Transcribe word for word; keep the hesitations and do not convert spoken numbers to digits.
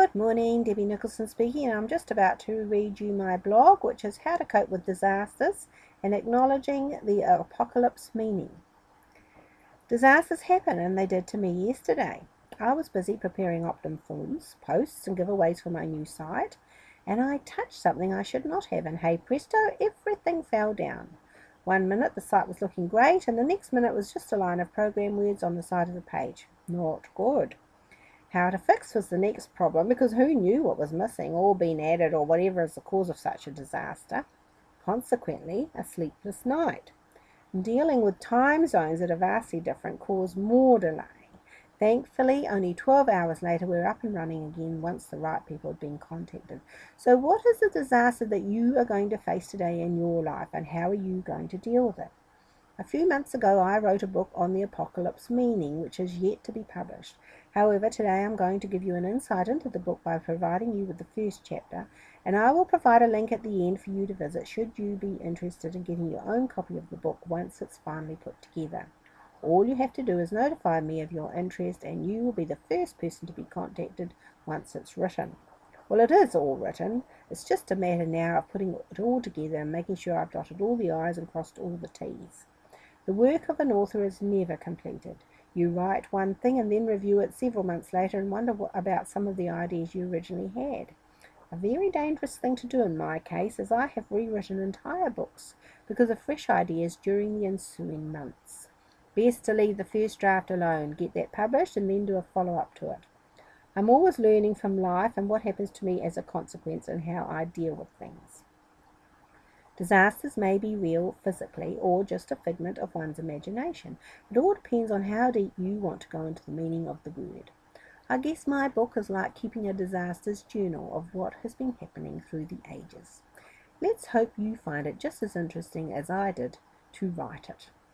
Good morning, Debbie Nicholson speaking, and I'm just about to read you my blog, which is How to Cope with Disasters and Acknowledging the Apocalypse Meaning. Disasters happen, and they did to me yesterday. I was busy preparing Optum films, posts and giveaways for my new site, and I touched something I should not have, and hey presto, everything fell down. One minute the site was looking great, and the next minute was just a line of program words on the side of the page. Not good. How to fix was the next problem, because who knew what was missing or been added or whatever is the cause of such a disaster? Consequently, a sleepless night. Dealing with time zones that are vastly different caused more delay. Thankfully, only twelve hours later, we were up and running again once the right people had been contacted. So what is the disaster that you are going to face today in your life, and how are you going to deal with it? A few months ago, I wrote a book on the apocalypse meaning, which is yet to be published. However, today I'm going to give you an insight into the book by providing you with the first chapter, and I will provide a link at the end for you to visit should you be interested in getting your own copy of the book once it's finally put together. All you have to do is notify me of your interest, and you will be the first person to be contacted once it's written. Well, it is all written. It's just a matter now of putting it all together and making sure I've dotted all the I's and crossed all the T's. The work of an author is never completed. You write one thing and then review it several months later and wonder what, about some of the ideas you originally had. A very dangerous thing to do in my case, as I have rewritten entire books because of fresh ideas during the ensuing months. Best to leave the first draft alone, get that published, and then do a follow-up to it. I'm always learning from life and what happens to me as a consequence and how I deal with things. Disasters may be real physically or just a figment of one's imagination. It all depends on how deep you want to go into the meaning of the word. I guess my book is like keeping a disasters journal of what has been happening through the ages. Let's hope you find it just as interesting as I did to write it.